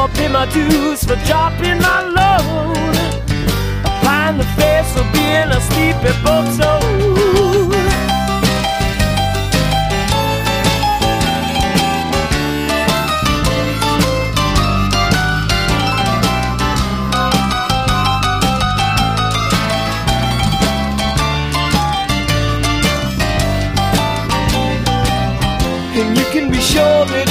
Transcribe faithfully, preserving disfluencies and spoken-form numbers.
I'll pay my dues for dropping my load. Applying the face of being a sleepy boat soul. And you can be sure that